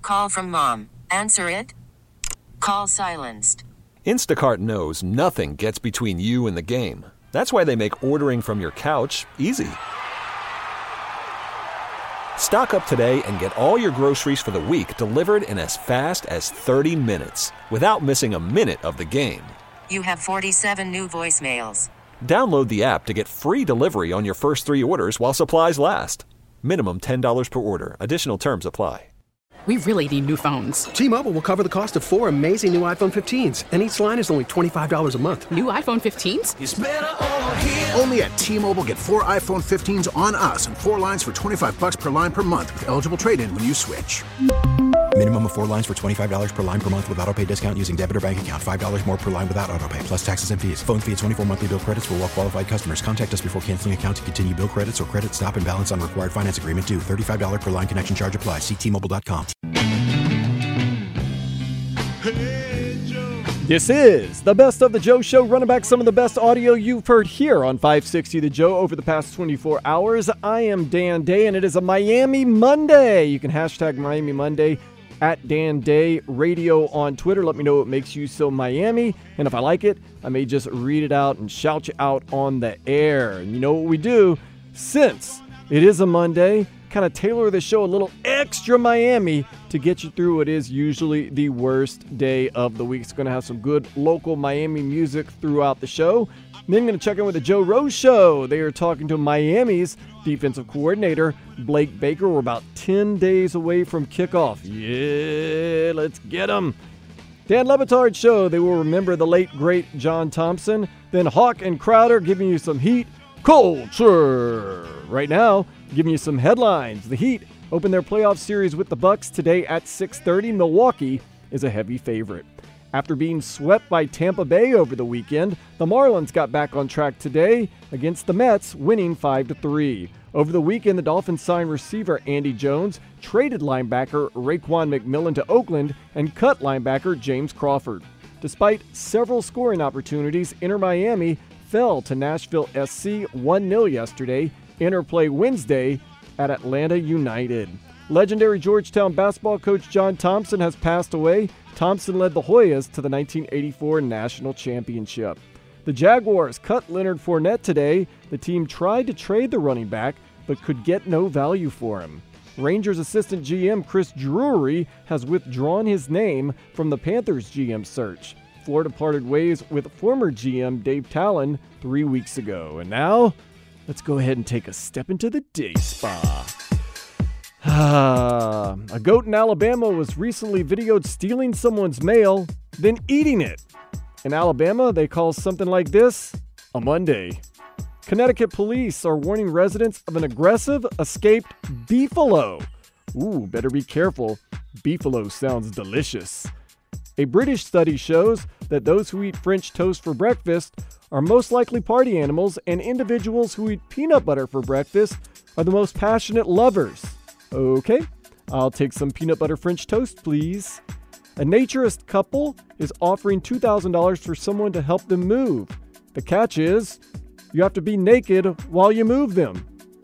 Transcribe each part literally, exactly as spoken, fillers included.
Call from mom. Answer it. Call silenced. Instacart knows nothing gets between you and the game. That's why they make ordering from your couch easy. Stock up today and get all your groceries for the week delivered in as fast as thirty minutes without missing a minute of the game. You have forty-seven new voicemails. Download the app to get free delivery on your first three orders while supplies last. Minimum ten dollars per order. Additional terms apply. We really need new phones. T-Mobile will cover the cost of four amazing new iPhone fifteens, and each line is only twenty-five dollars a month. New iPhone fifteens? It's better over here. Only at T-Mobile, get four iPhone fifteens on us and four lines for twenty-five bucks per line per month with eligible trade-in when you switch. Minimum of four lines for twenty-five dollars per line per month with autopay discount using debit or bank account. five dollars more per line without autopay, plus taxes and fees. Phone fee at twenty-four monthly bill credits for well-qualified customers. Contact us before canceling account to continue bill credits or credit stop and balance on required finance agreement due. thirty-five dollars per line connection charge applies. See T Mobile dot com. This is the Best of the Joe Show, running back some of the best audio you've heard here on five sixty The Joe over the past twenty-four hours. I am Dan Day, and it is a Miami Monday. You can hashtag Miami Monday at Dan Day Radio on Twitter. Let me know what makes you so Miami, and if I like it, I may just read it out and shout you out on the air. And you know what we do? Since it is a Monday, kind of tailor the show a little extra Miami to get you through what is usually the worst day of the week. It's going to have some good local Miami music throughout the show. And then I'm going to check in with the Joe Rose Show. They are talking to Miami's defensive coordinator, Blake Baker. We're about ten days away from kickoff. Yeah, let's get them. Dan Le Batard Show. They will remember the late, great John Thompson. Then Hawk and Crowder giving you some heat culture. Right now, giving you some headlines. The Heat open their playoff series with the Bucks today at six thirty. Milwaukee is a heavy favorite. After being swept by Tampa Bay over the weekend, the Marlins got back on track today against the Mets, winning five to three. Over the weekend, the Dolphins signed receiver Andy Jones, traded linebacker Raekwon McMillan to Oakland, and cut linebacker James Crawford. Despite several scoring opportunities, Inter Miami fell to Nashville S C one nil yesterday. Inter play Wednesday at Atlanta United. Legendary Georgetown basketball coach John Thompson has passed away. Thompson led the Hoyas to the nineteen eighty-four National Championship. The Jaguars cut Leonard Fournette today. The team tried to trade the running back, but could get no value for him. Rangers assistant G M Chris Drury has withdrawn his name from the Panthers G M search. Florida parted ways with former G M Dave Talon three weeks ago. And now, let's go ahead and take a step into the day spa. Ah, a goat in Alabama was recently videoed stealing someone's mail, then eating it. In Alabama, they call something like this a Monday. Connecticut police are warning residents of an aggressive, escaped beefalo. Ooh, better be careful. Beefalo sounds delicious. A British study shows that those who eat French toast for breakfast are most likely party animals, and individuals who eat peanut butter for breakfast are the most passionate lovers. Okay, I'll take some peanut butter French toast, please. A naturist couple is offering two thousand dollars for someone to help them move. The catch is, you have to be naked while you move them.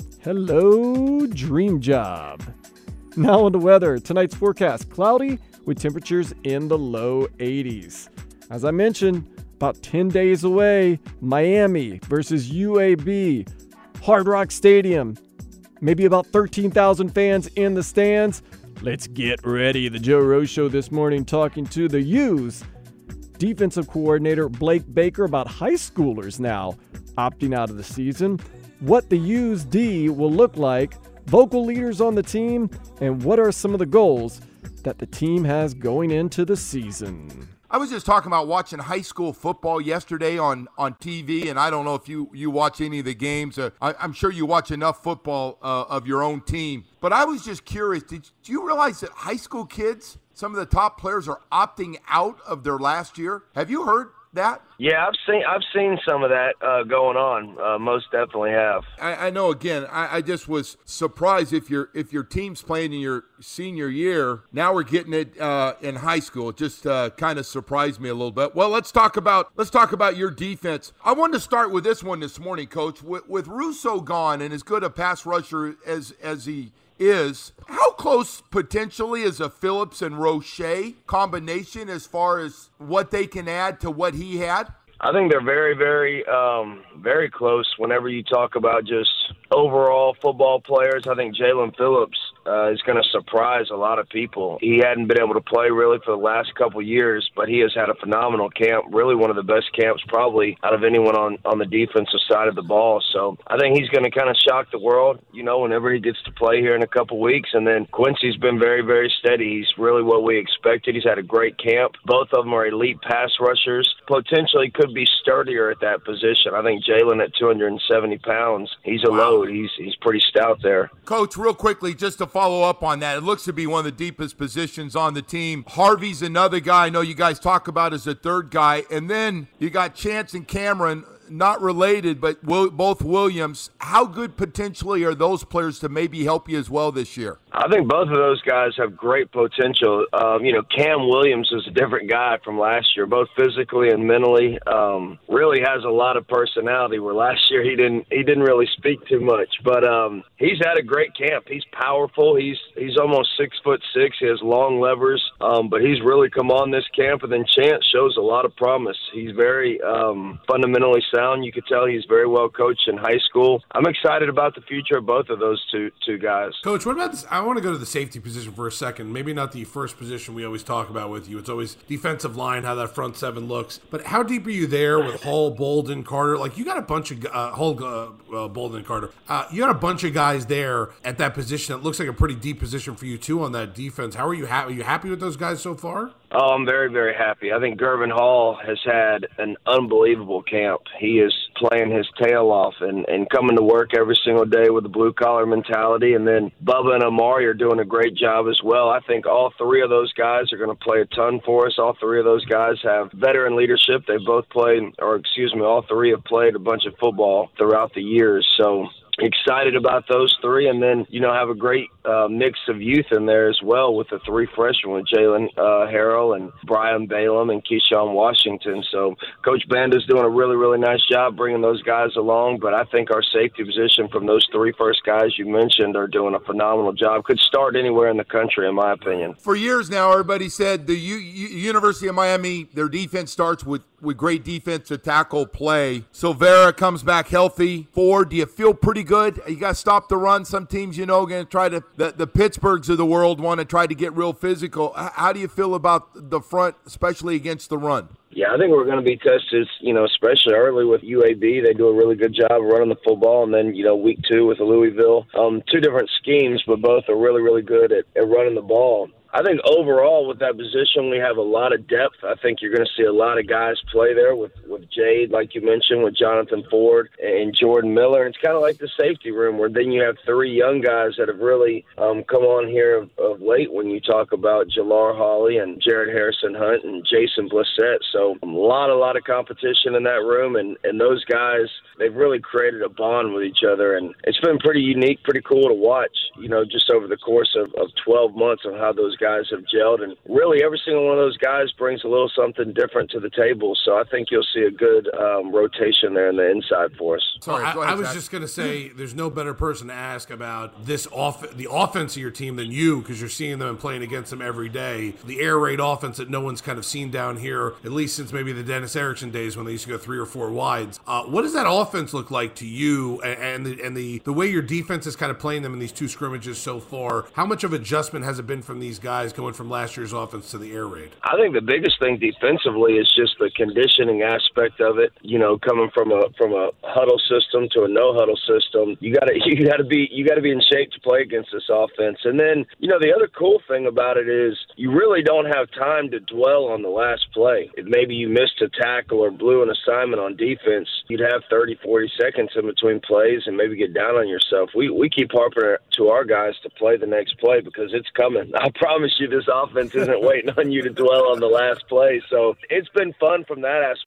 Hello, dream job. Now on the weather. Tonight's forecast, cloudy with temperatures in the low eighties. As I mentioned, about ten days away, Miami versus U A B, Hard Rock Stadium. Maybe about thirteen thousand fans in the stands. Let's get ready. The Joe Rose Show this morning talking to the U's defensive coordinator Blake Baker about high schoolers now opting out of the season, what the U's D will look like, vocal leaders on the team, and what are some of the goals that the team has going into the season. I was just talking about watching high school football yesterday on, on T V, and I don't know if you, you watch any of the games. Uh, I, I'm sure you watch enough football uh, of your own team. But I was just curious, did you realize that high school kids, some of the top players, are opting out of their last year? Have you heard that? Yeah, I've seen I've seen some of that uh, going on. Uh, most definitely have. I, I know. Again, I, I just was surprised if your if your team's playing in your senior year. Now we're getting it uh, in high school. It just uh, kind of surprised me a little bit. Well, let's talk about let's talk about your defense. I wanted to start with this one this morning, Coach. With, with Russo gone and as good a pass rusher as as he is, how close potentially is a Phillips and Roche combination as far as what they can add to what he had? I think they're very, very, um, very close whenever you talk about just overall football players. I think Jalen Phillips uh, is going to surprise a lot of people. He hadn't been able to play really for the last couple of years, but he has had a phenomenal camp, really one of the best camps probably out of anyone on, on the defensive side of the ball. So I think he's going to kind of shock the world, you know, whenever he gets to play here in a couple weeks. And then Quincy's been very, very steady. He's really what we expected. He's had a great camp. Both of them are elite pass rushers. Potentially could be sturdier at that position. I think Jalen at two hundred seventy pounds, he's a Wow. load. He's he's pretty stout there. Coach, real quickly, just to follow up on that, it looks to be one of the deepest positions on the team. Harvey's another guy I know you guys talk about as a third guy. And then you got Chance and Cameron, not related, but will, both Williams. How good potentially are those players to maybe help you as well this year? I think both of those guys have great potential. Um, you know, Cam Williams is a different guy from last year, both physically and mentally. Um, really has a lot of personality. Where last year he didn't he didn't really speak too much, but um, he's had a great camp. He's powerful. He's he's almost six foot six. He has long levers, um, but he's really come on this camp. And then Chance shows a lot of promise. He's very um, fundamentally sound. You could tell he's very well coached in high school. I'm excited about the future of both of those two two guys. Coach, what about this? I want to go to the safety position for a second. Maybe not the first position we always talk about with you. It's always defensive line, how that front seven looks. But how deep are you there with Hall, Bolden, Carter? Like, you got a bunch of uh, Hall, uh, uh, Bolden, and Carter. Uh, you got a bunch of guys there at that position. It looks like a pretty deep position for you too on that defense. How are you? Ha- are you happy with those guys so far? Oh, I'm very, very happy. I think Gervin Hall has had an unbelievable camp. He is playing his tail off and, and coming to work every single day with a blue-collar mentality. And then Bubba and Amari are doing a great job as well. I think all three of those guys are going to play a ton for us. All three of those guys have veteran leadership. They've both played, or excuse me, all three have played a bunch of football throughout the years. So excited about those three, and then, you know, have a great uh, mix of youth in there as well with the three freshmen, with Jalen uh, Harrell and Brian Balaam and Keyshawn Washington. So Coach Banda's doing a really, really nice job bringing those guys along, but I think our safety position from those three first guys you mentioned are doing a phenomenal job. Could start anywhere in the country, in my opinion. For years now, everybody said the U- U- University of Miami, their defense starts with, with great defensive tackle play. Silvera comes back healthy. Ford, do you feel pretty good? You got to stop the run. Some teams, you know, going to try to, the, the Pittsburghs of the world want to try to get real physical. How do you feel about the front, especially against the run? Yeah, I think we're going to be tested, you know, especially early with U A B. They do a really good job running the football. And then, you know, week two with Louisville. Um, two different schemes, but both are really, really good at, at running the ball. I think overall with that position, we have a lot of depth. I think you're going to see a lot of guys play there with, with Jade, like you mentioned, with Jonathan Ford and Jordan Miller. And it's kind of like the safety room, where then you have three young guys that have really um, come on here of, of late when you talk about Jalar Hawley and Jared Harrison Hunt and Jason Blissett. So a lot, a lot of competition in that room. And, and those guys, they've really created a bond with each other. And it's been pretty unique, pretty cool to watch, you know, just over the course of, of twelve months of how those guys guys have gelled, and really every single one of those guys brings a little something different to the table. So I think you'll see a good um, rotation there in the inside for us. Sorry, I, ahead, I was Zach. just going to say there's no better person to ask about this off the offense of your team than you, because you're seeing them and playing against them every day. The air raid offense that no one's kind of seen down here, at least since maybe the Dennis Erickson days when they used to go three or four wides. Uh, what does that offense look like to you, and, and the and the the way your defense is kind of playing them in these two scrimmages so far? How much of adjustment has it been from these guys going from last year's offense to the air raid? I think the biggest thing defensively is just the conditioning aspect of it. You know, coming from a from a huddle system to a no huddle system, you gotta you gotta be you gotta be in shape to play against this offense. And then, you know, the other cool thing about it is you really don't have time to dwell on the last play. If maybe you missed a tackle or blew an assignment on defense, you'd have thirty, forty seconds in between plays and maybe get down on yourself. We we keep harping to our guys to play the next play because it's coming. I promise you this offense isn't waiting on you to dwell on the last play. So it's been fun from that aspect.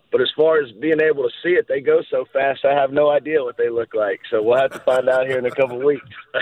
But as far as being able to see it, they go so fast, I have no idea what they look like. So we'll have to find out here in a couple of weeks.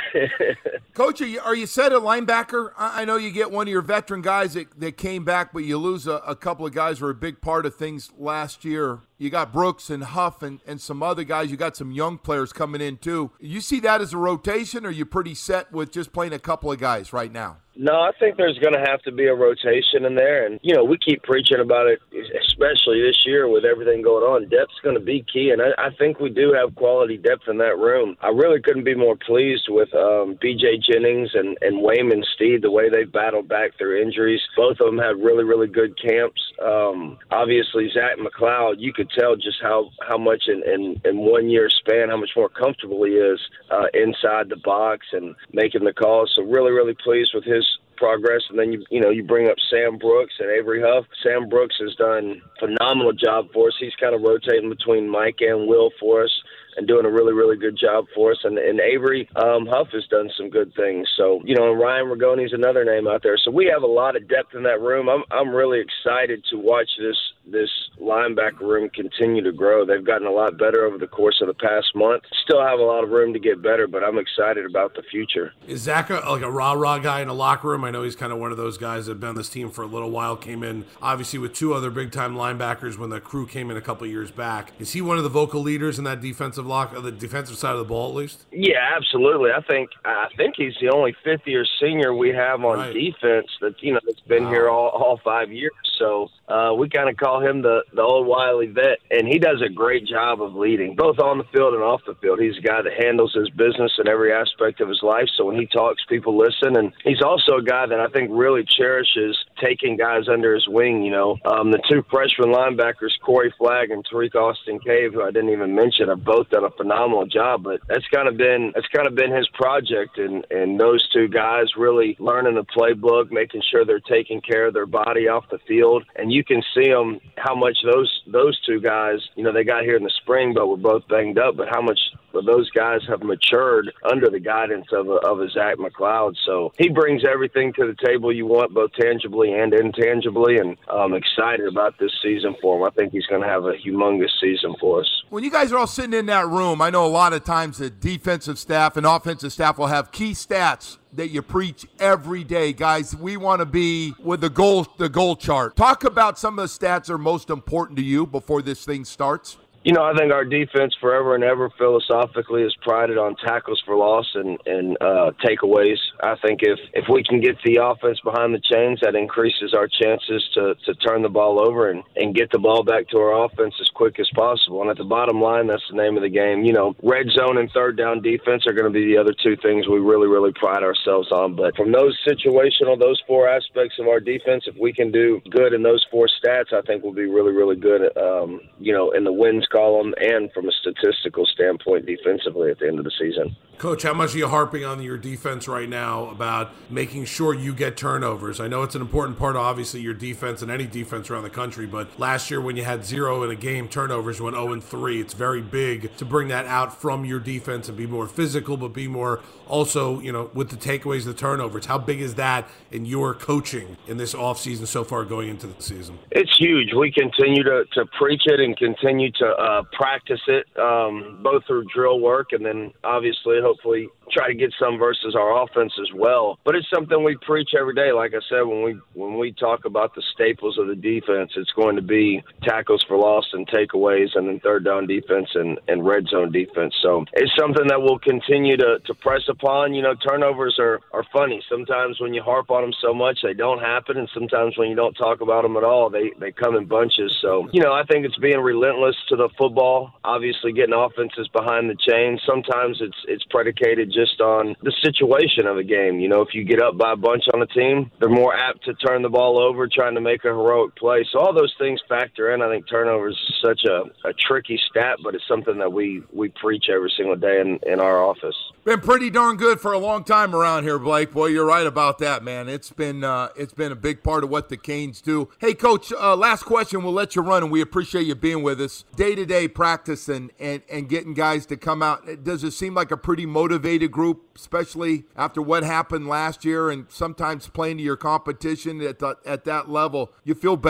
Coach, are you, are you set at linebacker? I, I know you get one of your veteran guys that, that came back, but you lose a, a couple of guys who were a big part of things last year. You got Brooks and Huff and, and some other guys. You got some young players coming in, too. You see that as a rotation, or are you pretty set with just playing a couple of guys right now? No, I think there's going to have to be a rotation in there. And, you know, we keep preaching about it, especially this year with everything going on. Depth's going to be key, and I, I think we do have quality depth in that room. I really couldn't be more pleased with um, B J Jennings and, and Wayman Steed, the way they've battled back through injuries. Both of them had really, really good camps. Um, obviously, Zach McLeod, you could tell just how, how much in, in, in one year span, how much more comfortable he is uh, inside the box and making the calls. So really, really pleased with his progress. And then, you you know, you bring up Sam Brooks and Avery Huff. Sam Brooks has done a phenomenal job for us. He's kind of rotating between Mike and Will for us and doing a really, really good job for us. And, and Avery um, Huff has done some good things. So, you know, and Ryan Rigoni's another name out there. So we have a lot of depth in that room. I'm I'm really excited to watch this this linebacker room continue to grow. They've gotten a lot better over the course of the past month. Still have a lot of room to get better, but I'm excited about the future. Is Zach a, like a rah-rah guy in the locker room? I know he's kind of one of those guys that have been on this team for a little while, came in obviously with two other big-time linebackers when the crew came in a couple of years back. Is he one of the vocal leaders in that defensive lock, the defensive side of the ball at least? Yeah, absolutely. I think I think he's the only fifth-year senior we have on right. defense that, you know, that's been wow. here all, all five years. So uh, we kind of call him the, the old wily vet, and he does a great job of leading, both on the field and off the field. He's a guy that handles his business in every aspect of his life, so when he talks, people listen. And he's also a guy that I think really cherishes taking guys under his wing. You know, um, the two freshman linebackers, Corey Flagg and Tariq Austin Cave, who I didn't even mention, have both done a phenomenal job. But that's kind of been that's kind of been his project, and, and those two guys really learning the playbook, making sure they're taking care of their body off the field. And you can see them, how much those those two guys, you know, they got here in the spring, but were both banged up, but how much those guys have matured under the guidance of a, of a Zach McLeod. So he brings everything to the table you want, both tangibly and intangibly, and I'm excited about this season for him. I think he's going to have a humongous season for us. When you guys are all sitting in that room, I know a lot of times the defensive staff and offensive staff will have key stats that you preach every day. Guys, we want to be with the goal, the goal chart. Talk about some of the stats that are most important to you before this thing starts. You know, I think our defense forever and ever philosophically is prided on tackles for loss and, and uh, takeaways. I think if, if we can get the offense behind the chains, that increases our chances to, to turn the ball over and, and get the ball back to our offense as quick as possible. And at the bottom line, that's the name of the game. You know, red zone and third down defense are going to be the other two things we really, really pride ourselves on. But from those situational, those four aspects of our defense, if we can do good in those four stats, I think we'll be really, really good at, um, you know, in the wins column and from a statistical standpoint defensively at the end of the season. Coach, how much are you harping on your defense right now about making sure you get turnovers? I know it's an important part of, obviously, your defense and any defense around the country, but last year when you had zero in a game, turnovers went oh and three. It's very big to bring that out from your defense and be more physical, but be more also, you know, with the takeaways, the turnovers. How big is that in your coaching in this offseason so far going into the season? It's huge. We continue to, to preach it and continue to uh, practice it, um, both through drill work and then obviously, hopefully, try to get some versus our offense as well. But it's something we preach every day. Like I said, when we when we talk about the staples of the defense, it's going to be tackles for loss and takeaways, and then third down defense and, and red zone defense. So it's something that we'll continue to, to press upon. You know, turnovers are, are funny. Sometimes when you harp on them so much, they don't happen, and sometimes when you don't talk about them at all, they, they come in bunches. So, you know, I think it's being relentless to the football, obviously getting offenses behind the chains. Sometimes it's it's predicated just on the situation of a game. You know, if you get up by a bunch on a team, they're more apt to turn the ball over, trying to make a heroic play. So all those things factor in. I think turnovers is such a, a tricky stat, but it's something that we, we preach every single day in, in our office. Been pretty darn good for a long time around here, Blake. Boy, you're right about that, man. It's been uh, it's been a big part of what the Canes do. Hey, Coach, uh, last question. We'll let you run, and we appreciate you being with us. Day-to-day practice and, and, and getting guys to come out, does it seem like a pretty motivated group, especially after what happened last year and sometimes playing to your competition at, the, at that level? You feel better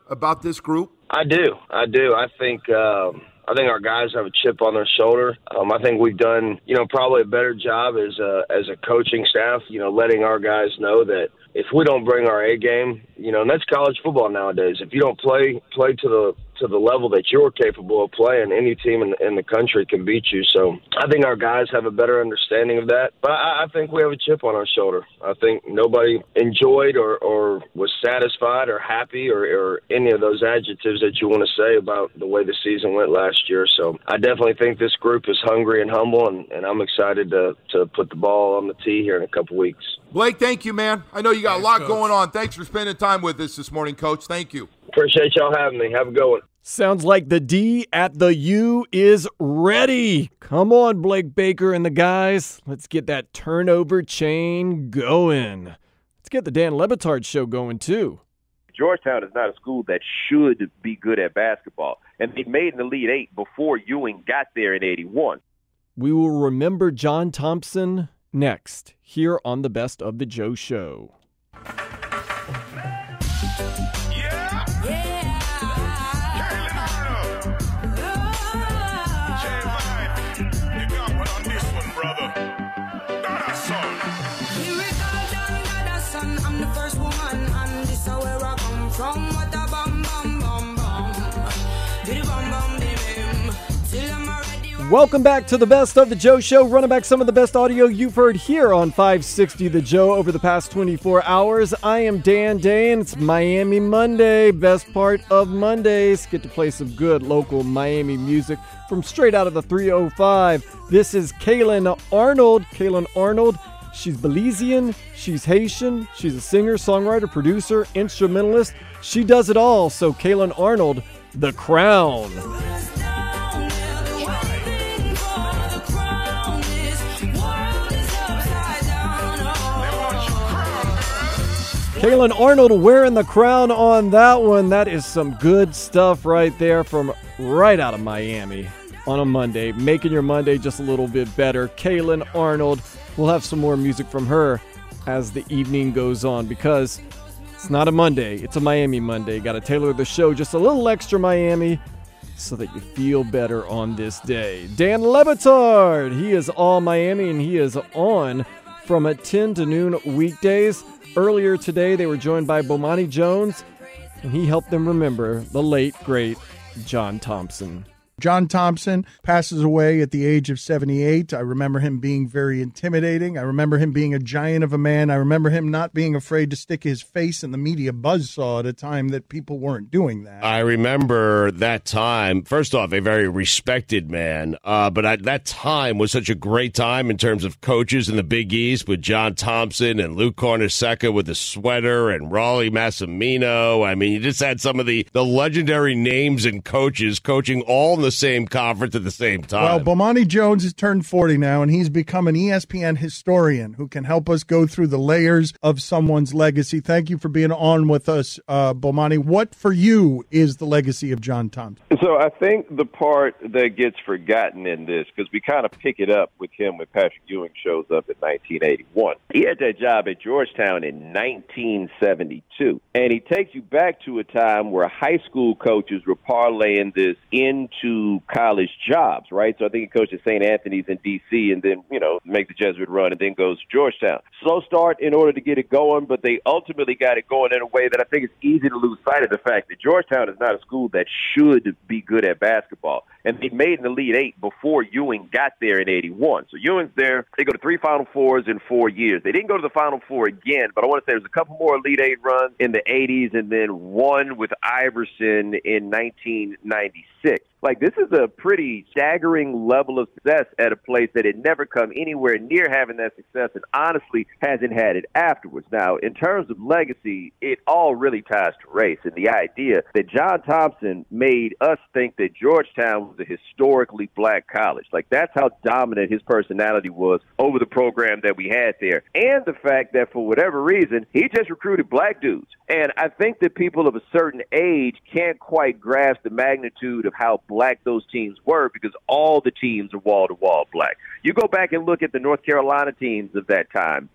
about this group? I do. I do. I think um, I think our guys have a chip on their shoulder. Um, I think we've done, you know, probably a better job as a, as a coaching staff, you know, letting our guys know that if we don't bring our A game, you know, and that's college football nowadays. If you don't play play to the to the level that you're capable of playing, any team in, in the country can beat you. So I think our guys have a better understanding of that. But I, I think we have a chip on our shoulder. I think nobody enjoyed or, or was satisfied or happy or, or any of those adjectives that you want to say about the way the season went last year. So I definitely think this group is hungry and humble, and, and I'm excited to, to put the ball on the tee here in a couple weeks. Blake, thank you, man. I know you got Thanks, a lot Coach. going on. Thanks for spending time with us this morning, Coach. Thank you. Appreciate y'all having me. Have a good one. Sounds like the D at the U is ready. Come on, Blake Baker and the guys. Let's get that turnover chain going. Let's get the Dan Le Batard show going, too. Georgetown is not a school that should be good at basketball. And they made an Elite Eight before Ewing got there in eighty-one. We will remember John Thompson next, here on the Best of the Joe Show. Welcome back to the Best of the Joe Show, running back some of the best audio you've heard here on five sixty The Joe over the past twenty-four hours. I am Dan Day, and it's Miami Monday. Best part of Mondays, get to play some good local Miami music from straight out of the three oh five. This is Kaylin Arnold. Kaylin Arnold, she's Belizean, she's Haitian, she's a singer, songwriter, producer, instrumentalist. She does it all, so Kaylin Arnold, The Crown. Kaylin Arnold wearing the crown on that one. That is some good stuff right there from right out of Miami on a Monday, making your Monday just a little bit better. Kaylin Arnold. We'll have some more music from her as the evening goes on, because it's not a Monday, it's a Miami Monday. Got to tailor the show just a little extra Miami so that you feel better on this day. Dan Le Batard, he is all Miami, and he is on from at ten to noon weekdays. Earlier today, they were joined by Bomani Jones, and he helped them remember the late, great John Thompson. John Thompson passes away at the age of seventy-eight. I remember him being very intimidating. I remember him being a giant of a man. I remember him not being afraid to stick his face in the media buzzsaw at a time that people weren't doing that. I remember that time. First off, a very respected man, uh, but I, that time was such a great time in terms of coaches in the Big East with John Thompson and Luke Cornacecca with the sweater and Raleigh Massimino. I mean, you just had some of the, the legendary names and coaches coaching all in the same conference at the same time. Well, Bomani Jones has turned forty now, and he's become an E S P N historian who can help us go through the layers of someone's legacy. Thank you for being on with us, uh, Bomani. What for you is the legacy of John Thompson? So I think the part that gets forgotten in this, because we kind of pick it up with him when Patrick Ewing shows up in nineteen eighty-one. He had that job at Georgetown in nineteen seventy-two, and he takes you back to a time where high school coaches were parlaying this into college jobs, right? So I think he coached at Saint Anthony's in D C and then, you know, make the Jesuit run and then goes to Georgetown. Slow start in order to get it going, but they ultimately got it going in a way that I think it's easy to lose sight of the fact that Georgetown is not a school that should be good at basketball. And they made an Elite Eight before Ewing got there in eighty-one. So Ewing's there. They go to three Final Fours in four years. They didn't go to the Final Four again, but I want to say there's a couple more Elite Eight runs in the eighties and then one with Iverson in nineteen ninety-six. Like, this is a pretty staggering level of success at a place that had never come anywhere near having that success and honestly hasn't had it afterwards. Now, in terms of legacy, it all really ties to race and the idea that John Thompson made us think that Georgetown was a historically black college. Like, that's how dominant his personality was over the program that we had there. And the fact that for whatever reason, he just recruited black dudes. And I think that people of a certain age can't quite grasp the magnitude of how black those teams were, because all the teams are wall-to-wall black. You go back and look at the North Carolina teams of that time. Duke,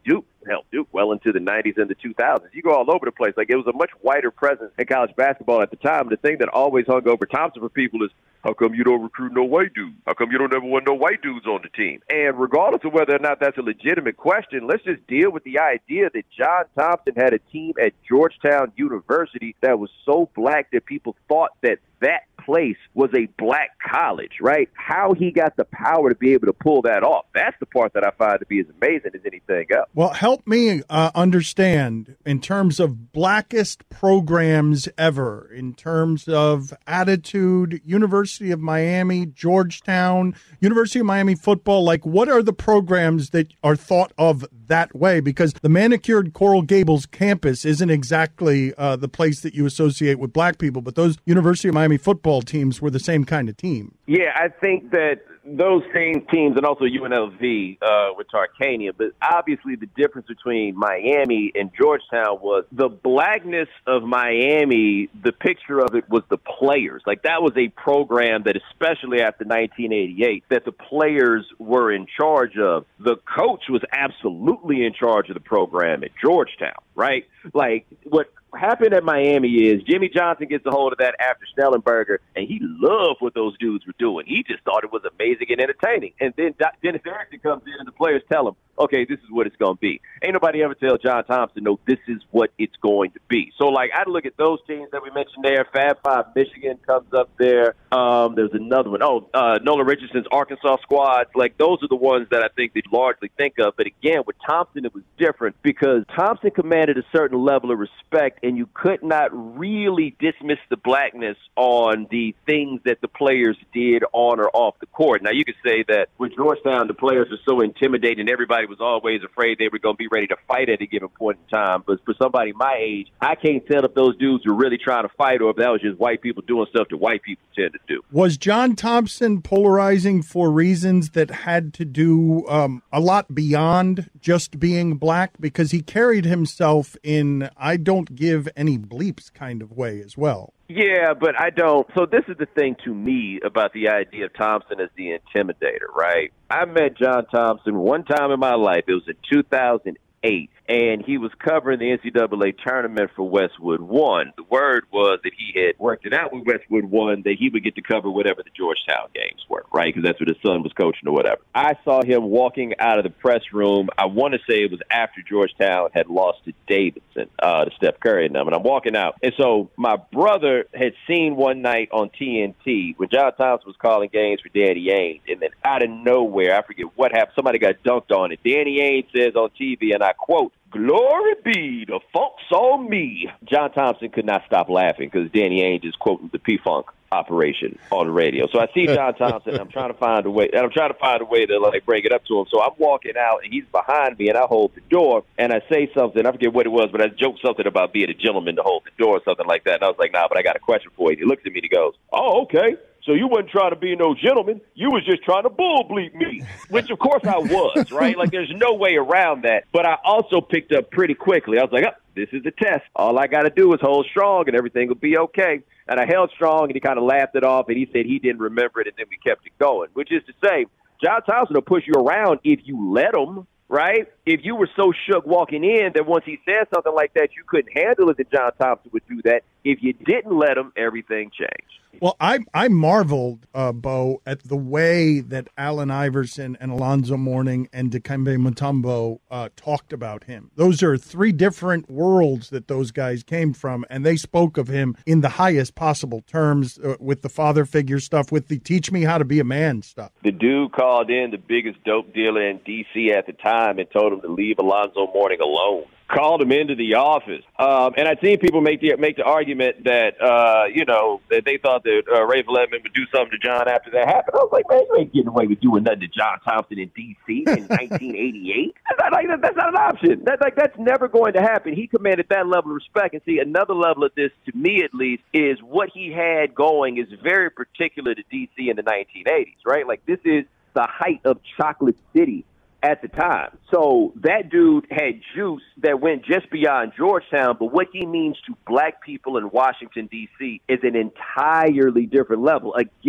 hell, Duke well into the nineties and the two thousands. You go all over the place. Like, it was a much wider presence in college basketball at the time. The thing that always hung over Thompson for people is, how come you don't recruit no white dudes? How come you don't ever want no white dudes on the team? And regardless of whether or not that's a legitimate question, let's just deal with the idea that John Thompson had a team at Georgetown University that was so black that people thought that that place was a black college, right? How he got the power to be able to pull that off. That's the part that I find to be as amazing as anything else. Well, help me uh, understand in terms of blackest programs ever, in terms of attitude, University of Miami, Georgetown, University of Miami football, like what are the programs that are thought of that way? Because the manicured Coral Gables campus isn't exactly uh, the place that you associate with black people, but those University of Miami football teams were the same kind of team. Yeah, I think that those same teams, and also U N L V uh, with Tarkanian, but obviously the difference between Miami and Georgetown was the blackness of Miami. The picture of it was the players. Like, that was a program that, especially after nineteen eighty-eight, that the players were in charge of. The coach was absolutely in charge of the program at Georgetown, right? Like, what happened at Miami is Jimmy Johnson gets a hold of that after Schnellenberger, and he loved what those dudes were doing. He just thought it was amazing and entertaining. And then Dennis Erickson comes in, and the players tell him, okay, this is what it's going to be. Ain't nobody ever tell John Thompson, no, this is what it's going to be. So, like, I'd look at those teams that we mentioned there. Fab Five Michigan comes up there. Um, there's another one. Oh, uh, Nolan Richardson's Arkansas squad. Like, those are the ones that I think they largely think of. But, again, with Thompson, it was different because Thompson commanded a certain level of respect, and you could not really dismiss the blackness on the things that the players did on or off the court. Now, you could say that with Georgetown, the players are so intimidating, everybody was always afraid they were going to be ready to fight at a given point in time. But for somebody my age, I can't tell if those dudes were really trying to fight or if that was just white people doing stuff that white people tend to do. Was John Thompson polarizing for reasons that had to do um, a lot beyond just being black? Because he carried himself in I don't give any bleeps kind of way as well. Yeah, but I don't. So this is the thing to me about the idea of Thompson as the intimidator, right? I met John Thompson one time in my life. It was in two thousand eight, and he was covering the N C double A tournament for Westwood One. The word was that he had worked it out with Westwood One that he would get to cover whatever the Georgetown games were, right? Because that's what his son was coaching or whatever. I saw him walking out of the press room. I want to say it was after Georgetown had lost to Davidson, uh, to Steph Curry and them. And I'm walking out. And so my brother had seen one night on T N T when John Thompson was calling games for Danny Ainge. And then out of nowhere, I forget what happened, somebody got dunked on it. Danny Ainge says on T V, and I quote, "Glory be, the folks on me." John Thompson could not stop laughing because Danny Ainge is quoting the P-Funk operation on the radio. So I see John Thompson, and I'm trying to find a way, and I'm trying to find a way to like bring it up to him. So I'm walking out, and he's behind me, and I hold the door, and I say something. I forget what it was, but I joked something about being a gentleman to hold the door or something like that. And I was like, "Nah, but I got a question for you." He looks at me and he goes, "Oh, okay. So you wasn't trying to be no gentleman. You was just trying to bull bleep me," which, of course, I was, right? Like, there's no way around that. But I also picked up pretty quickly. I was like, oh, this is the test. All I got to do is hold strong, and everything will be okay. And I held strong, and he kind of laughed it off, and he said he didn't remember it, and then we kept it going, which is to say, John Thompson will push you around if you let him, right? If you were so shook walking in that once he said something like that, you couldn't handle it, that John Thompson would do that. If you didn't let him, everything changed. Well, I I marveled, uh, Bo, at the way that Allen Iverson and Alonzo Mourning and Dikembe Mutombo uh, talked about him. Those are three different worlds that those guys came from, and they spoke of him in the highest possible terms uh, with the father figure stuff, with the teach me how to be a man stuff. The dude called in the biggest dope dealer in D C at the time and told him to leave Alonzo Mourning alone. Called him into the office. Um, and I've seen people make the make the argument that, uh, you know, that they thought that uh, Ray Vledman would do something to John after that happened. I was like, man, you ain't getting away with doing nothing to John Thompson in D C in nineteen eighty-eight. That's not, like, that's not an option. That's, like, that's never going to happen. He commanded that level of respect. And see, another level of this, to me at least, is what he had going is very particular to D C in the nineteen eighties, right? Like, this is the height of Chocolate City at the time. So that dude had juice that went just beyond Georgetown, but what he means to black people in Washington, D C is an entirely different level. Again,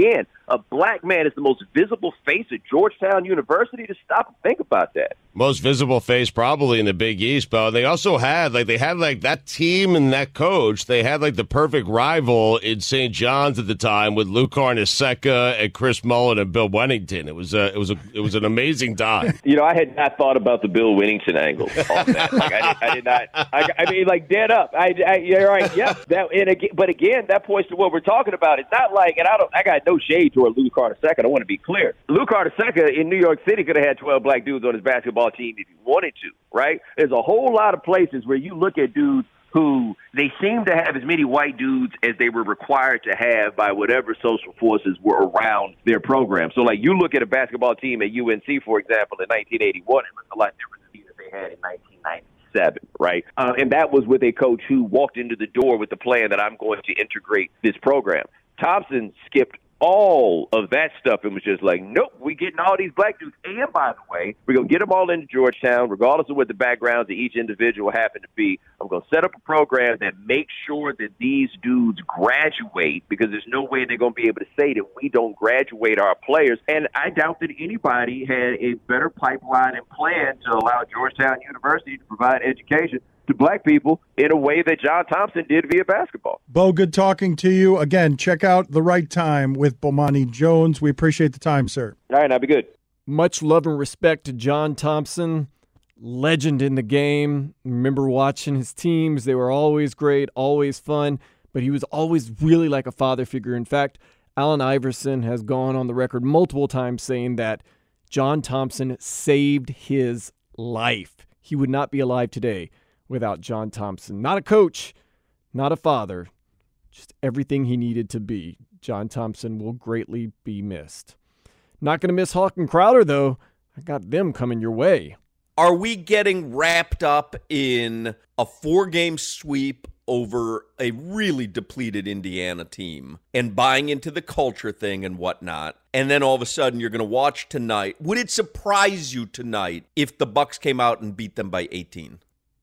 a black man is the most visible face at Georgetown University? To stop and think about that. Most visible face probably in the Big East, Bo. They also had, like, they had, like, that team and that coach. They had, like, the perfect rival in Saint John's at the time with Lou Carnesecca and Chris Mullen and Bill Wennington. It was a, it was a, it was an amazing time. You know, I had not thought about the Bill Wennington angle on that. Like, I, did, I did not. I, I mean, like, dead up. I, I, you're right. Yep. That, and again, but again, that points to what we're talking about. It's not like, and I don't, I got no shade toward Lou Carnesecca. I want to be clear. Lou Carnesecca in New York City could have had twelve black dudes on his basketball team if he wanted to, right? There's a whole lot of places where you look at dudes who they seem to have as many white dudes as they were required to have by whatever social forces were around their program. So, like, you look at a basketball team at U N C, for example, in nineteen eighty-one, it looked a lot different than the team that they had in nineteen ninety-seven, right? Uh, and that was with a coach who walked into the door with the plan that I'm going to integrate this program. Thompson skipped all of that stuff and was just like, nope, we're getting all these black dudes. And, by the way, we're going to get them all into Georgetown, regardless of what the backgrounds of each individual happen to be. I'm going to set up a program that makes sure that these dudes graduate, because there's no way they're going to be able to say that we don't graduate our players. And I doubt that anybody had a better pipeline and plan to allow Georgetown University to provide education to black people in a way that John Thompson did via basketball. Bo, good talking to you. Again, check out The Right Time with Bomani Jones. We appreciate the time, sir. All right, now be good. Much love and respect to John Thompson, legend in the game. Remember watching his teams. They were always great, always fun, but he was always really like a father figure. In fact, Allen Iverson has gone on the record multiple times saying that John Thompson saved his life. He would not be alive today without John Thompson. Not a coach, not a father, just everything he needed to be. John Thompson will greatly be missed. Not going to miss Hawk and Crowder, though. I got them coming your way. Are we getting wrapped up in a four-game sweep over a really depleted Indiana team and buying into the culture thing and whatnot, and then all of a sudden you're going to watch tonight? Would it surprise you tonight if the Bucks came out and beat them by eighteen?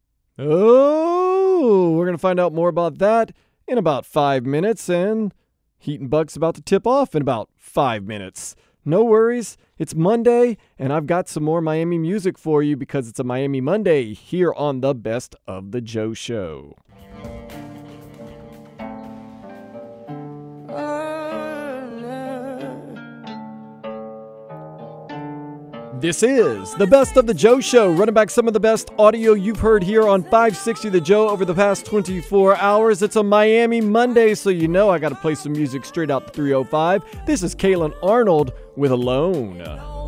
Oh, we're going to find out more about that in about five minutes, and Heat and Bucks about to tip off in about five minutes. No worries, it's Monday, and I've got some more Miami music for you because it's a Miami Monday here on the Best of the Joe Show. This is the Best of the Joe Show, running back some of the best audio you've heard here on five sixty The Joe over the past twenty-four hours. It's a Miami Monday, so you know I got to play some music straight out the three oh five. This is Kalen Arnold with Alone.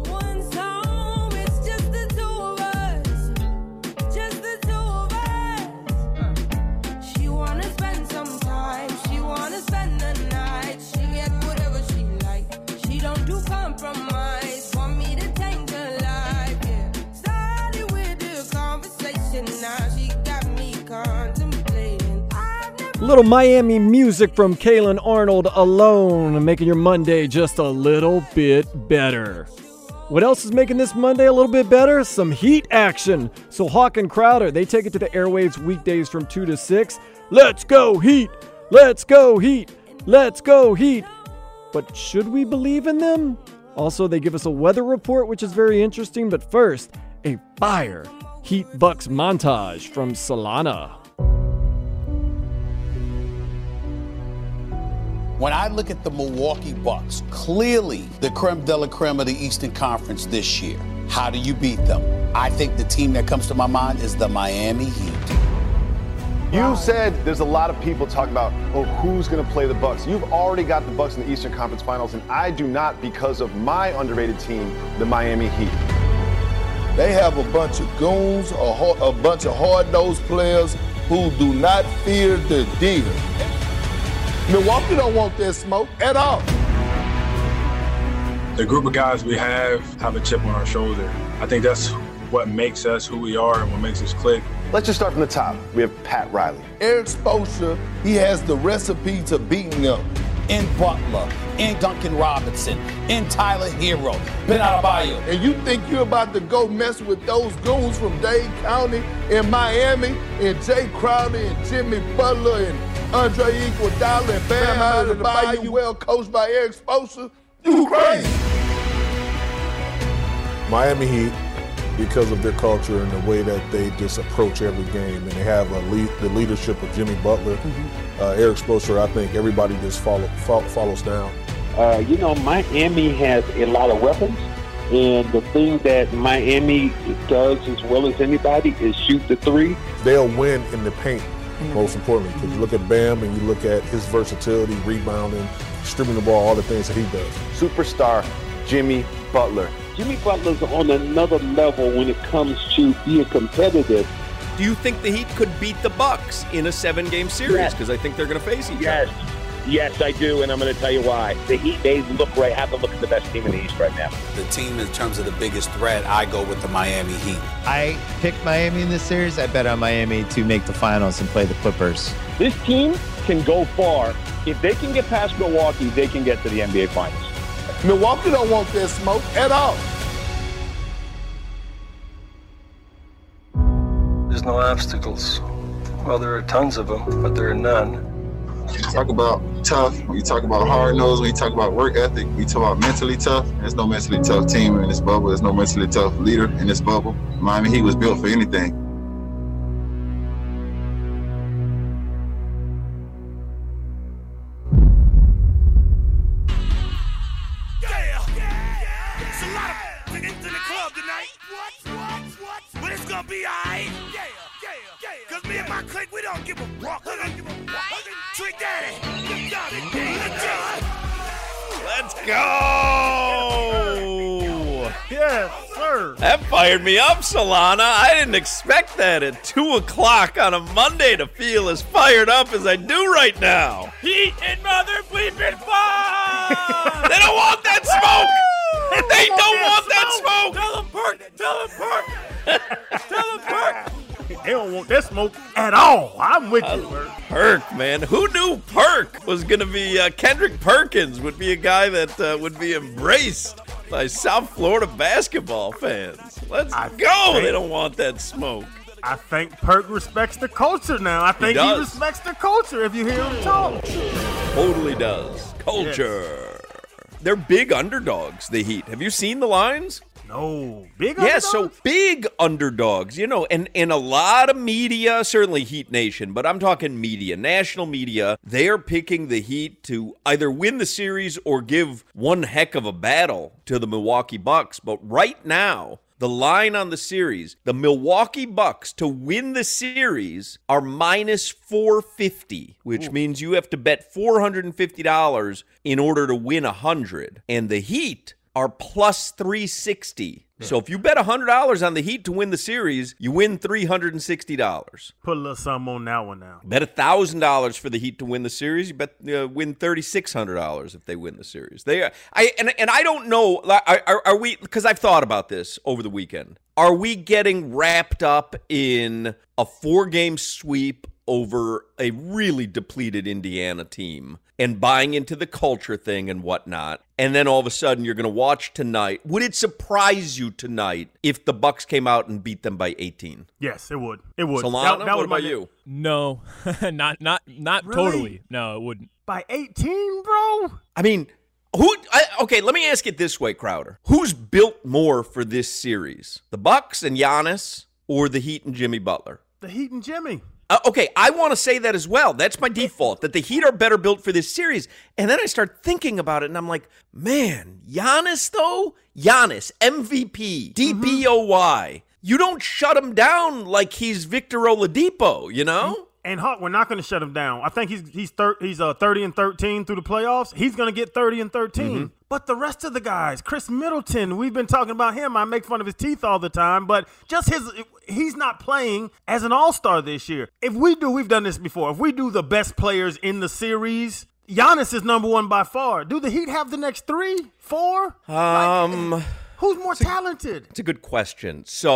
Little Miami music from Kalen Arnold, Alone, making your Monday just a little bit better. What else is making this Monday a little bit better? Some Heat action. So Hawk and Crowder, they take it to the airwaves weekdays from two to six. Let's go Heat! Let's go Heat! Let's go Heat! But should we believe in them? Also, they give us a weather report, which is very interesting. But first, a fire Heat Bucks montage from Solana. When I look at the Milwaukee Bucks, clearly the creme de la creme of the Eastern Conference this year. How do you beat them? I think the team that comes to my mind is the Miami Heat. You said there's a lot of people talking about, oh, who's going to play the Bucks? You've already got the Bucks in the Eastern Conference Finals, and I do not because of my underrated team, the Miami Heat. They have a bunch of goons, a, a bunch of hard-nosed players who do not fear the deer. Milwaukee don't want that smoke at all. The group of guys we have have a chip on our shoulder. I think that's what makes us who we are and what makes us click. Let's just start from the top. We have Pat Riley. Eric Spoelstra, he has the recipe to beating them. In Butler, in Duncan Robinson, in Tyler Hero, Ben Adebayo. And you think you're about to go mess with those goons from Dade County in Miami, and Jay Crowder and Jimmy Butler and Andre Iguodala and Bam Adebayo, well coached by Eric Spoelstra? You crazy. Miami Heat, because of their culture and the way that they just approach every game, and they have a lead, the leadership of Jimmy Butler, mm-hmm. uh, Eric Spoelstra, I think everybody just follow, follow, follows down. Uh, you know, Miami has a lot of weapons, and the thing that Miami does as well as anybody is shoot the three. They'll win in the paint, mm-hmm. most importantly, because you look at Bam and you look at his versatility, rebounding, stripping the ball, all the things that he does. Superstar Jimmy Butler. Jimmy Butler's on another level when it comes to being competitive. Do you think the Heat could beat the Bucks in a seven-game series? Because yes. I think they're going to face each yes. other. Yes, I do, and I'm going to tell you why. The Heat, they look right, have to look at the best team in the East right now. The team in terms of the biggest threat, I go with the Miami Heat. I picked Miami in this series. I bet on Miami to make the finals and play the Clippers. This team can go far. If they can get past Milwaukee, they can get to the N B A Finals. Milwaukee don't want that smoke at all. There's no obstacles. Well, there are tons of them, but there are none. You talk about tough, when you talk about hard-nosed, when you talk about work ethic, we talk about mentally tough. There's no mentally tough team in this bubble. There's no mentally tough leader in this bubble. Miami Heat was built for anything. Be alright. Yeah, yeah, yeah. Cause me and my clique, we don't give a rock. We don't give a rock. Trick Daddy. Let's go. Yes, sir. That fired me up, Solana. I didn't expect that at two o'clock on a Monday to feel as fired up as I do right now. Heat and mother bleeping fire. They don't want that smoke. They don't want that smoke. Tell them Perk. Tell them Perk. Tell them Perk. They don't want that smoke at all. I'm with you, Perk. Perk, man. Who knew Perk was going to be uh, Kendrick Perkins would be a guy that uh, would be embraced by South Florida basketball fans. Let's I go. Think, they don't want that smoke. I think Perk respects the culture now. I think he, he respects the culture if you hear him talk. Totally does. Culture. Yes. They're big underdogs, the Heat. Have you seen the lines? No. Big yeah, underdogs? so big underdogs, you know, and, and a lot of media, certainly Heat Nation, but I'm talking media, national media, they're picking the Heat to either win the series or give one heck of a battle to the Milwaukee Bucks. But right now, the line on the series, the Milwaukee Bucks to win the series are minus four fifty, which Ooh. means you have to bet four hundred fifty dollars in order to win one hundred. And the Heat are plus three sixty. Yeah. So if you bet one hundred dollars on the Heat to win the series, you win three hundred sixty dollars. Put a little something on that one now. Bet one thousand dollars for the Heat to win the series. You bet uh, win three thousand six hundred dollars if they win the series. They, I and and I don't know. Are, are, are we? Because I've thought about this over the weekend. Are we getting wrapped up in a four-game sweep over a really depleted Indiana team and buying into the culture thing and whatnot, and then all of a sudden you're going to watch tonight? Would it surprise you tonight if the Bucks came out and beat them by eighteen? Yes, it would. It would. Solana, that, that what about you? No, not not not really? totally. No, it wouldn't. By eighteen, bro? I mean, who? I, okay, let me ask it this way, Crowder. Who's built more for this series? The Bucks and Giannis, or the Heat and Jimmy Butler? The Heat and Jimmy. Uh, okay, I want to say that as well. That's my default, that the Heat are better built for this series. And then I start thinking about it, and I'm like, man, Giannis, though? Giannis, M V P, D P O Y. Mm-hmm. You don't shut him down like he's Victor Oladipo, you know? And Hawk, we're not going to shut him down. I think he's he's thir- he's uh, thirty and thirteen through the playoffs. He's going to get thirty and thirteen. Mm-hmm. But the rest of the guys, Chris Middleton, we've been talking about him. I make fun of his teeth all the time, but just his he's not playing as an all-star this year. If we do, we've done this before. If we do the best players in the series, Giannis is number one by far. Do the Heat have the next three, four? Um, like, who's more talented? It's a good question. So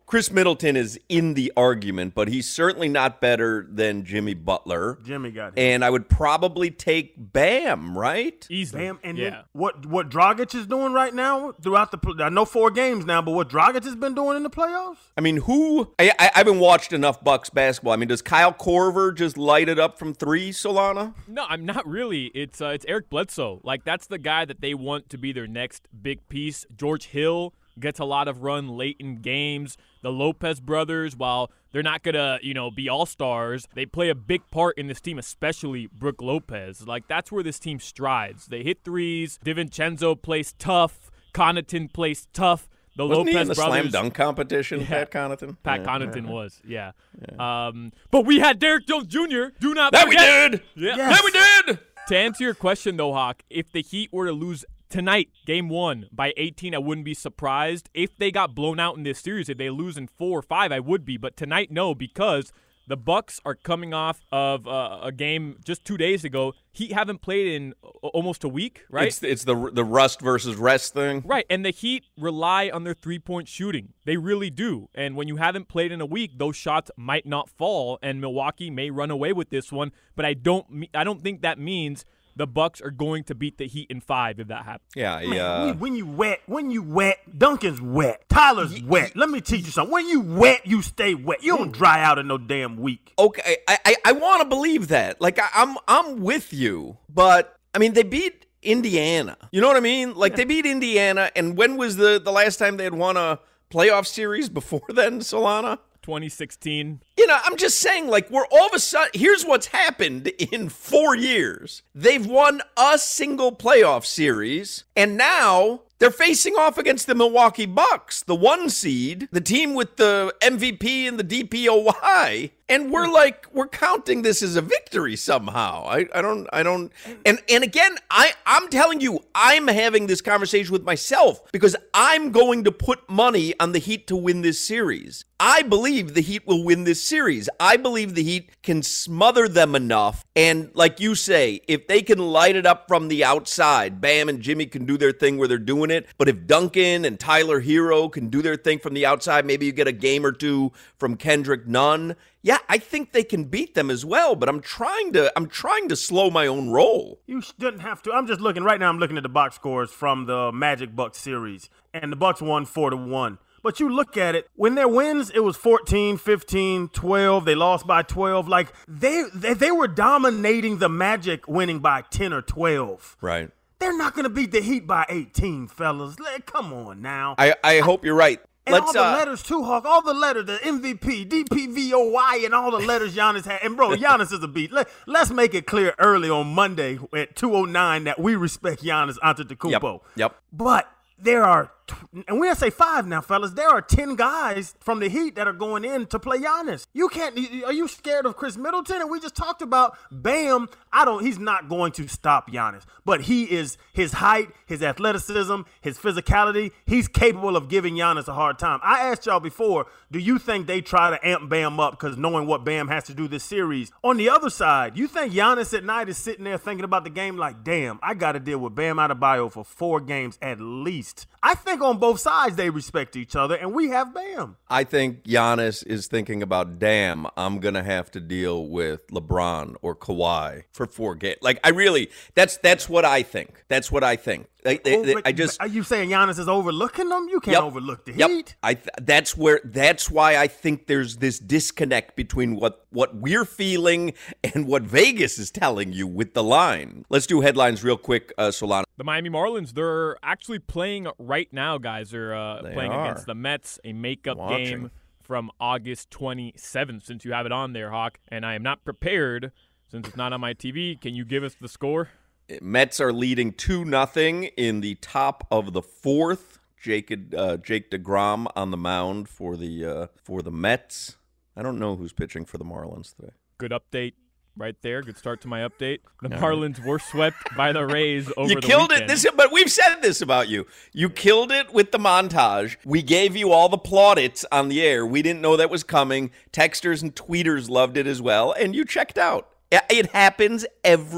Chris Middleton is in the argument, but he's certainly not better than Jimmy Butler. Jimmy got it. And I would probably take Bam, right? Easily. Bam, and yeah. then what what Dragic is doing right now throughout the I know four games now, but what Dragic has been doing in the playoffs? I mean, who? I, I, I haven't watched enough Bucks basketball. I mean, does Kyle Korver just light it up from three, Solana? No, I'm not really. It's uh, it's Eric Bledsoe. Like, that's the guy that they want to be their next big piece. George Hill gets a lot of run late in games. The Lopez brothers, while they're not going to, you know, be all-stars, they play a big part in this team, especially Brook Lopez. Like, that's where this team strides. They hit threes. DiVincenzo plays tough. Connaughton plays tough. The Wasn't Lopez he in the brothers, slam dunk competition, yeah, Pat Connaughton? Pat Yeah. Connaughton Yeah. was, yeah. yeah. Um, but we had Derrick Jones Junior Do not That forget. we did! Yeah. Yes. That we did! To answer your question, though, Hawk, if the Heat were to lose tonight, game one, by eighteen, I wouldn't be surprised. If they got blown out in this series, if they lose in four or five, I would be. But tonight, no, because the Bucks are coming off of uh, a game just two days ago. Heat haven't played in almost a week, right? It's, it's the the rust versus rest thing. Right, and the Heat rely on their three-point shooting. They really do. And when you haven't played in a week, those shots might not fall, and Milwaukee may run away with this one. But I don't, I don't think that means the Bucks are going to beat the Heat in five if that happens. Yeah, Man, yeah. when, when you wet, when you wet, Duncan's wet. Tyler's wet. Let me teach you something. When you wet, you stay wet. You don't dry out in no damn week. Okay, I I, I want to believe that. Like I, I'm I'm with you, but I mean they beat Indiana. You know what I mean? Like they beat Indiana, and when was the the last time they had won a playoff series before then, Solana? twenty sixteen. You know, I'm just saying, like, we're all of a sudden, here's what's happened in four years. They've won a single playoff series, and now they're facing off against the Milwaukee Bucks, the one seed, the team with the M V P and the D P O Y, and we're like, we're counting this as a victory somehow. I, I don't, I don't, and and again, I, I'm telling you, I'm having this conversation with myself because I'm going to put money on the Heat to win this series. I believe the Heat will win this series. I believe the Heat can smother them enough, and like you say, if they can light it up from the outside, Bam and Jimmy can do their thing where they're doing it, but if Duncan and Tyler Hero can do their thing from the outside, maybe you get a game or two from Kendrick Nunn. Yeah, I think they can beat them as well, but I'm trying to I'm trying to slow my own roll. You shouldn't have to. I'm just looking right now. I'm looking at the box scores from the Magic Bucks series, and the Bucks won four to one. But you look at it, when their wins, it was fourteen, fifteen, twelve. They lost by twelve. Like, they they, they were dominating the Magic, winning by ten or twelve. Right. They're not going to beat the Heat by eighteen, fellas. Like, come on now. I, I hope you're right. And Let's, all the uh, letters, too, Hawk. All the letters, the M V P, D P V O Y, and all the letters Giannis had. And, bro, Giannis is a beat. Let, let's make it clear early on Monday at two oh nine that we respect Giannis Antetokounmpo. Yep, yep. But there are, and when I say five now, fellas, there are ten guys from the Heat that are going in to play Giannis. You can't, are you scared of Chris Middleton? And we just talked about Bam. I don't, he's not going to stop Giannis, but he is, his height, his athleticism, his physicality, he's capable of giving Giannis a hard time. I asked y'all before, do you think they try to amp Bam up because knowing what Bam has to do this series? On the other side, you think Giannis at night is sitting there thinking about the game like, damn, I got to deal with Bam Adebayo for four games at least. I think on both sides they respect each other, and we have Bam. I think Giannis is thinking about, damn, I'm going to have to deal with LeBron or Kawhi for four games. Like, I really, that's that's what I think. That's what I think. I, I, I just. Are you saying Giannis is overlooking them? You can't Yep. overlook the Yep. Heat. I th- that's where that's why I think there's this disconnect between what what we're feeling and what Vegas is telling you with the line. Let's do headlines real quick, uh, Solana. The Miami Marlins, they're actually playing right now, guys. They're uh, They playing are. against the Mets, a makeup Watching. game from August twenty-seventh, since you have it on there, Hawk. And I am not prepared, since it's not on my T V. Can you give us the score? Mets are leading two nothing in the top of the fourth. Jake uh, Jake DeGrom on the mound for the uh, for the Mets. I don't know who's pitching for the Marlins today. Good update right there. Good start to my update. The Yeah. Marlins were swept by the Rays over You the killed weekend. it. This, but we've said this about you. You killed it with the montage. We gave you all the plaudits on the air. We didn't know that was coming. Texters and tweeters loved it as well, and you checked out. It happens every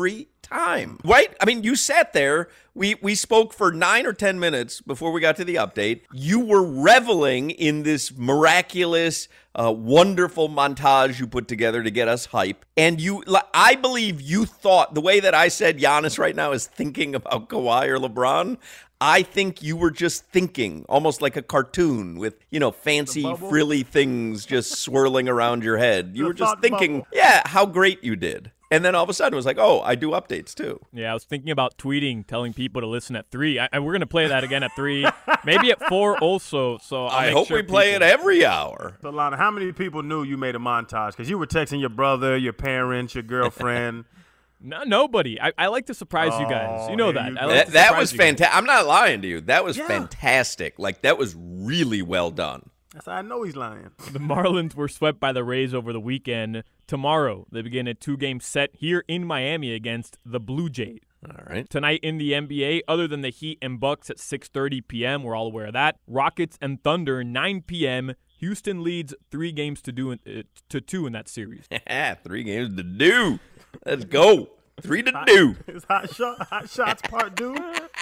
time, right? I mean, you sat there. We we spoke for nine or ten minutes before we got to the update. You were reveling in this miraculous, uh, wonderful montage you put together to get us hype. And you, I believe you thought, the way that I said Giannis right now is thinking about Kawhi or LeBron, I think you were just thinking, almost like a cartoon with, you know, fancy, frilly things just swirling around your head. You The were just thought thinking, bubble. yeah, how great you did. And then all of a sudden it was like, oh, I do updates too. Yeah, I was thinking about tweeting, telling people to listen at three. I, I, we're going to play that again at three, maybe at four also. So I'll I make hope sure we play people- it every hour. So, Lana, how many people knew you made a montage? Because you were texting your brother, your parents, your girlfriend. No, nobody. I, I like to surprise you guys. You know here that. you I go. like That, to that surprise was you guys. fantastic. I'm not lying to you. That was Yeah. fantastic. Like, that was really well done. That's how I know he's lying. The Marlins were swept by the Rays over the weekend. Tomorrow, they begin a two-game set here in Miami against the Blue Jays. All right. Tonight in the N B A, other than the Heat and Bucks at six thirty p.m., we're all aware of that. Rockets and Thunder, nine p.m. Houston leads three games to do in, uh, to two in that series. Three games to do. Let's go. Three to do. It's hot, shot, hot shots part two.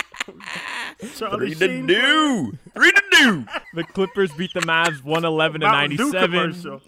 Charlie Three to Sheen do. Three to do. The Clippers beat the Mavs one eleven to Mountain Dew ninety-seven. commercial.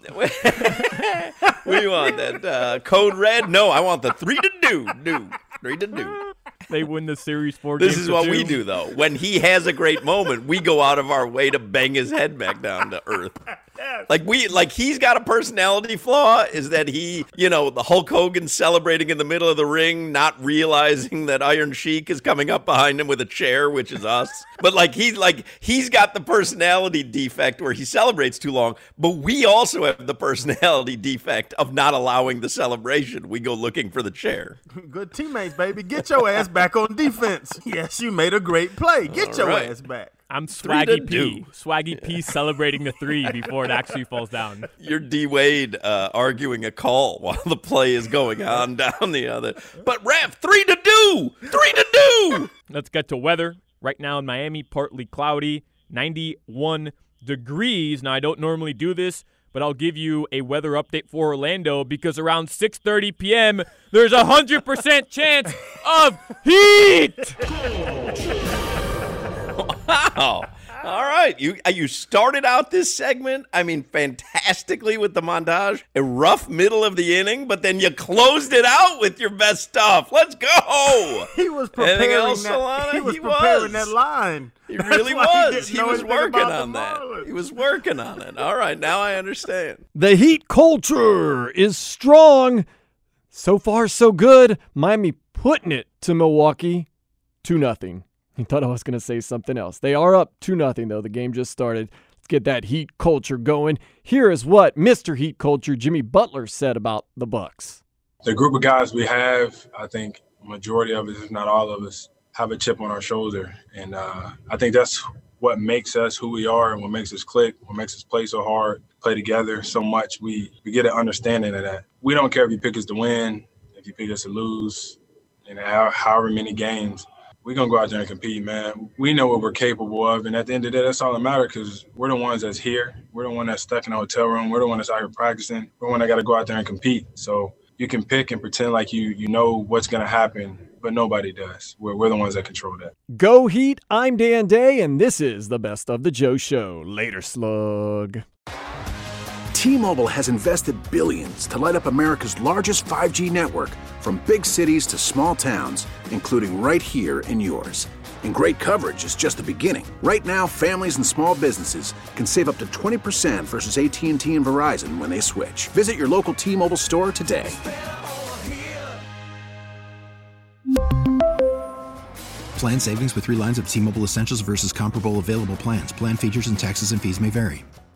What do you want? That uh, code red? No, I want the three to do. Do. Three to do. They win the series four This games is to what two. we do, though. When he has a great moment, we go out of our way to bang his head back down to earth. Like we, like he's got a personality flaw. Is that he, you know, the Hulk Hogan celebrating in the middle of the ring, not realizing that Iron Sheik is coming up behind him with a chair, which is us. But like he's like he's got the personality defect where he celebrates too long. But we also have the personality defect of not allowing the celebration. We go looking for the chair. Good teammates, baby. Get your ass back on defense. Yes, you made a great play. Get All your right. ass back. I'm Three to Swaggy P. do. Swaggy P celebrating the three before it actually falls down. You're D Wade uh, arguing a call while the play is going on down the other. But ref, three to do, three to do. Let's get to weather. Right now in Miami, partly cloudy, ninety-one degrees. Now, I don't normally do this, but I'll give you a weather update for Orlando because around six thirty p.m., there's a one hundred percent chance of heat. Wow. All right. You you started out this segment, I mean, fantastically with the montage. A rough middle of the inning, but then you closed it out with your best stuff. Let's go. He was Anything preparing else, that. Solana? He was He preparing was. that line. He That's really why was. didn't He, know was anything working about the on that. Marlins. He was working on it. All right. Now I understand. The Heat culture is strong. So far, so good. Miami putting it to Milwaukee two nothing. He thought I was going to say something else. They are up two nothing, though. The game just started. Let's get that Heat culture going. Here is what Mister Heat Culture Jimmy Butler said about the Bucks. The group of guys we have, I think majority of us, if not all of us, have a chip on our shoulder. And uh, I think that's what makes us who we are and what makes us click, what makes us play so hard, play together so much. We, we get an understanding of that. We don't care if you pick us to win, if you pick us to lose, and how, however many games. We're going to go out there and compete, man. We know what we're capable of, and at the end of the day, that's all that matters because we're the ones that's here. We're the one that's stuck in a hotel room. We're the one that's out here practicing. We're the one that got to go out there and compete. So you can pick and pretend like you you know what's going to happen, but nobody does. We're, we're the ones that control that. Go Heat, I'm Dan Day, and this is the Best of the Joe Show. Later, slug. T-Mobile has invested billions to light up America's largest five G network from big cities to small towns, including right here in yours. And great coverage is just the beginning. Right now, families and small businesses can save up to twenty percent versus A T and T and Verizon when they switch. Visit your local T-Mobile store today. Plan savings with three lines of T-Mobile Essentials versus comparable available plans. Plan features and taxes and fees may vary.